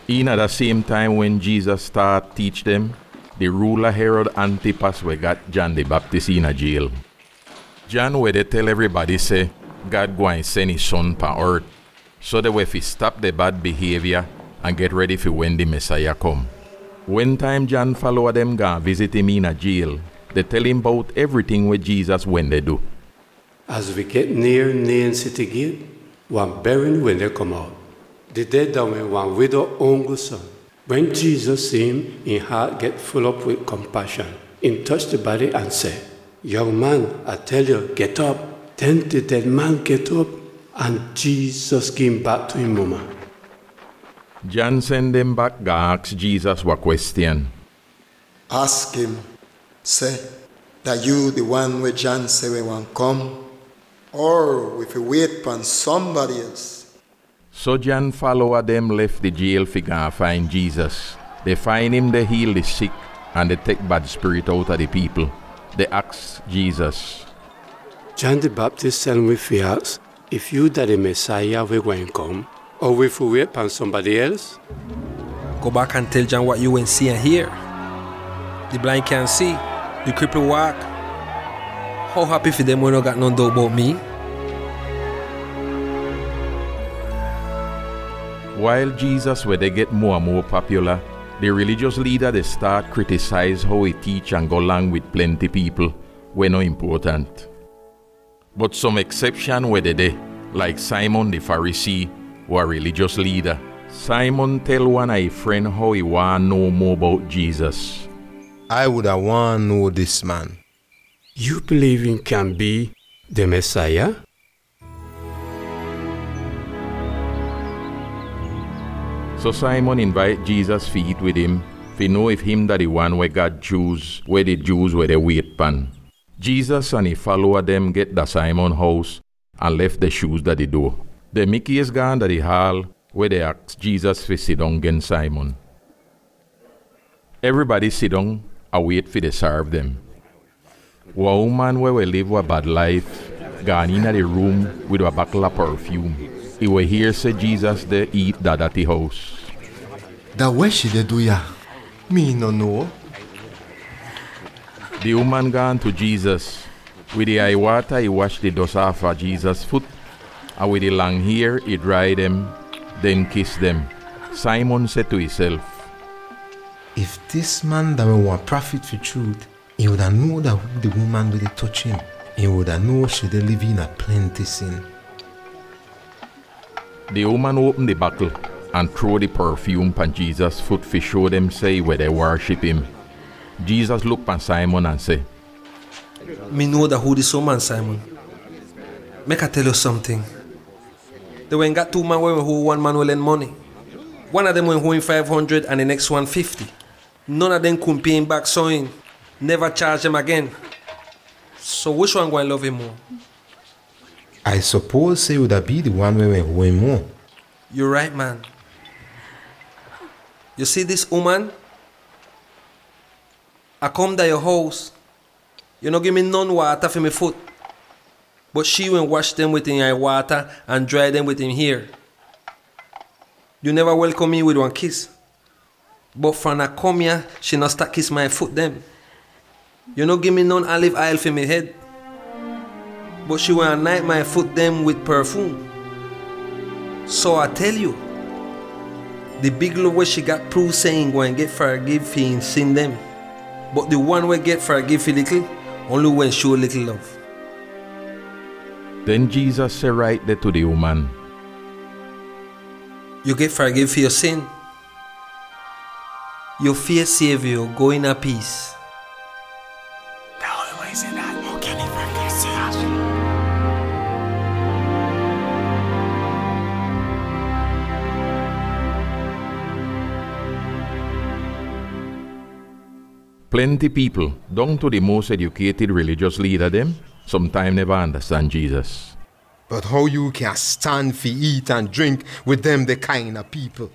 In at the same time when Jesus start teach them, the ruler Herod Antipas we got John the Baptist in a jail. John where they tell everybody say, God go and send his son pa earth, so that if he stop the bad behavior and get ready for when the Messiah come. When time John follow them go visit him in a jail, they tell him about everything with Jesus when they do. As we get near Nain city gate, one bearing when they come out, the dead down with one widow uncle son. When Jesus see him, his heart get full up with compassion. He touched the body and said, young man, I tell you, get up. Then the dead man get up, and Jesus came back to his mama. John send them back to ask Jesus what question. Ask him, say, that you the one where John say we want come, or if you wait upon somebody else. So John follower them left the jail to go find Jesus. They find him, they heal the sick, and they take bad spirit out of the people. They ask Jesus, John the Baptist send with you ask, if you that the Messiah will going come, or if we wait upon somebody else? Go back and tell John what you went see and hear. The blind can see, the cripple walk. How happy for them when I got no doubt about me? While Jesus where they get more and more popular, the religious leader they start criticize how he teach and go along with plenty people were no important. But some exception were they, like Simon the Pharisee, who a religious leader. Simon tell one of his friend how he want know more about Jesus. I would have want to know this man. You believe him can be the Messiah? So Simon invite Jesus to eat with him, to know if him that the one where God choose, where the Jews where they wait pan. Jesus and his follower them get the Simon house and left the shoes that they do. The Mickey is gone to the hall where they ask Jesus to sit down against Simon. Everybody sit down and wait for they serve them. One woman where we live a bad life gone in the room with a bottle of perfume. He will hear say Jesus they eat that at the house. That what she dey do ya? Me no know. The woman gone to Jesus. With the eye water he wash the dust off of Jesus' foot, and with the long hair he dry them, then kiss them. Simon said to himself, If this man that we want profit for truth, he would have known that who the woman will touch him. He would have known she dey live in a plenty sin. The woman opened the bottle and threw the perfume upon Jesus' foot to show them say where they worship him. Jesus looked at Simon and said, Me know that who this woman, Simon. Make I tell you something. They went got two men who one man will lend money. One of them went home 500 and the next one 50. None of them could pay him back, so he never charge him again. So which one going to love him more? I suppose say would have be the one where we went more. You're right, man. You see this woman? I come to your house. You no give me none water for my foot. But she went wash them with her water and dry them with him hair. You never welcome me with one kiss. But from I come here, she not start kiss my foot them. You no give me none olive oil for my head. But she will anoint my foot them with perfume. So I tell you, the big love where she got proof saying go and get forgive for him sin them. But the one where get forgive for little, only when show little love. Then Jesus said right there to the woman, You get forgive for your sin. Your fear save you, go in a peace. Why is it that? How can he forgive sin? Plenty people, down to the most educated religious leader them, sometimes never understand Jesus. But how you can stand for eat and drink with them the kind of people?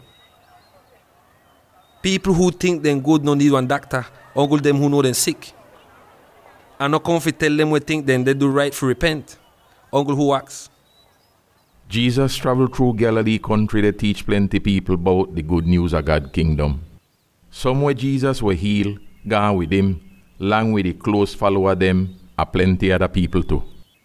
People who think them good no need one doctor, uncle them who know them sick. And not come fi tell them we think them they do right for repent. Uncle who asks. Jesus traveled through Galilee country to teach plenty people about the good news of God's kingdom. Some where Jesus were healed, gone with him, along with the close follower them, and plenty other people too.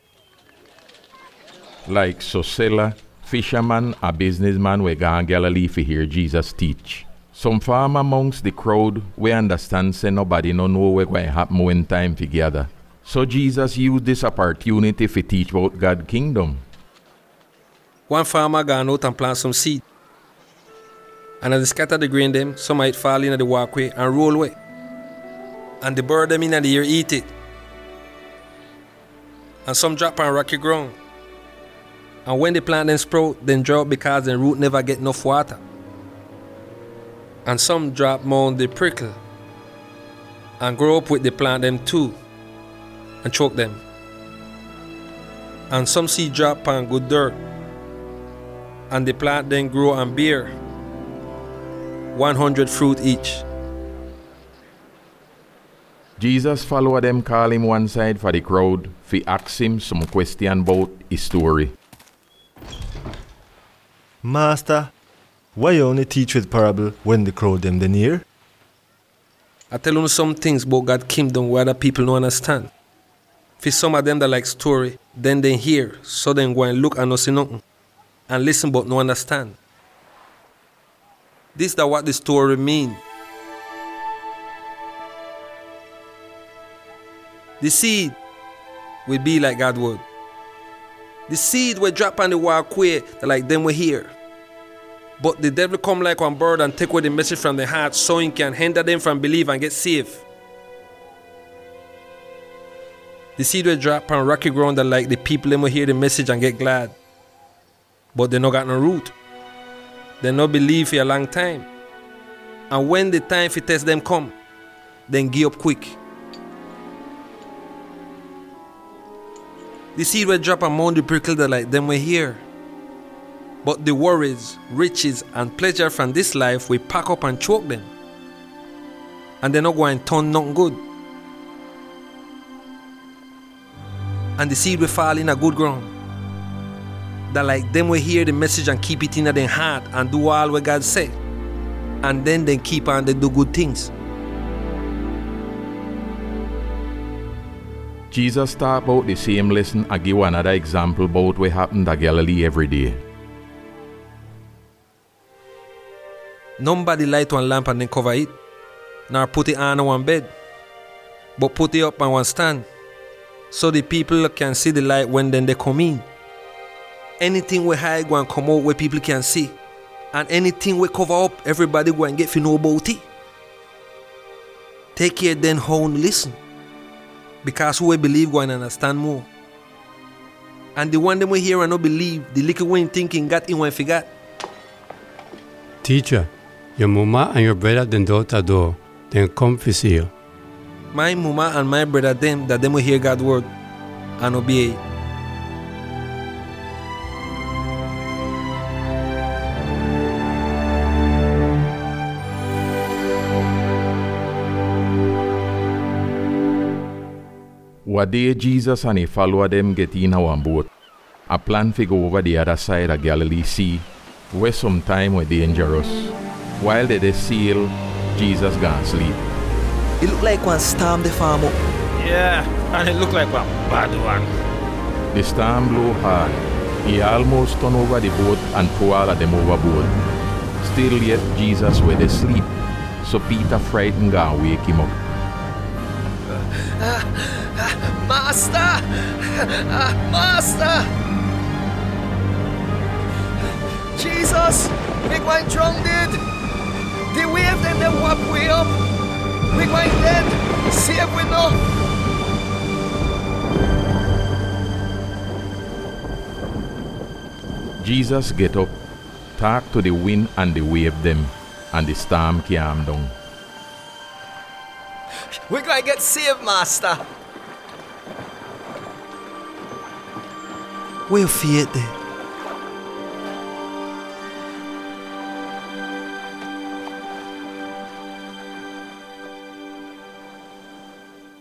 Like Sosella, fisherman, a businessman were gone Galilee to hear Jesus teach. Some farm amongst the crowd we understand say nobody no know what's going to happen when time together. So Jesus used this opportunity to teach about God's kingdom. One farmer gone out and plant some seed. And as they scatter the grain them, some might fall in the walkway and roll away. And the bird them in the air eat it. And some drop on rocky ground. And when the plant then sprout, then dry up because the root never get enough water. And some drop mound the prickle and grow up with the plant them too and choke them. And some seed drop on good dirt and the plant then grow and bear 100 fruit each. Jesus follower them call him one side for the crowd to ask him some question about his story. Master, why you only teach with parable when the crowd them the near? I tell you some things about God's kingdom where other people don't understand. For some of them that like story, then they hear, so then go and look and not see nothing. And listen but no understand. This is what the story mean. The seed will be like God's word. The seed will drop on the walkway that like them were here. But the devil come like one bird and take away the message from the heart so he can hinder them from believe and get saved. The seed will drop on rocky ground that like the people them will hear the message and get glad. But they no got no root. They no believe for a long time. And when the time for test them come, then give up quick. The seed will drop among the prickle that like them were here. But the worries, riches, and pleasure from this life will pack up and choke them. And they're not going to turn nothing good. And the seed will fall in a good ground. That like them will hear the message and keep it in their heart and do all what God say. And then they keep on to do good things. Jesus taught about the same lesson and give another example about what happened at Galilee every day. Nobody light one lamp and then cover it, nor put it on one bed, but put it up on one stand, so the people can see the light when then they come in. Anything we hide go and come out where people can see, and anything we cover up, everybody go and get to know about it. Take care then how to listen, because who we believe go and understand more. And the one them we hear and not believe, the little one thinking got in one forgot. Teacher, your mama and your brother then daughter door, then come to see you. My mama and my brother them that them will hear God's word and obey it. One day Jesus and a follower them get in our boat. A plan to go over the other side of Galilee Sea, where some time were dangerous. While they sail, Jesus gone sleep. It looked like one storm the farm up. Yeah, and it looked like one bad one. The storm blew hard. He almost turned over the boat and threw all of them overboard. Still yet Jesus were asleep, so Peter frightened God wake him up. Master! Master! Jesus! We going drowned. The wave them they wap way up. We going dead. Save we now. Jesus get up, talk to the wind and the wave them, and the storm calm down. We going to get saved, Master. Where your feet there?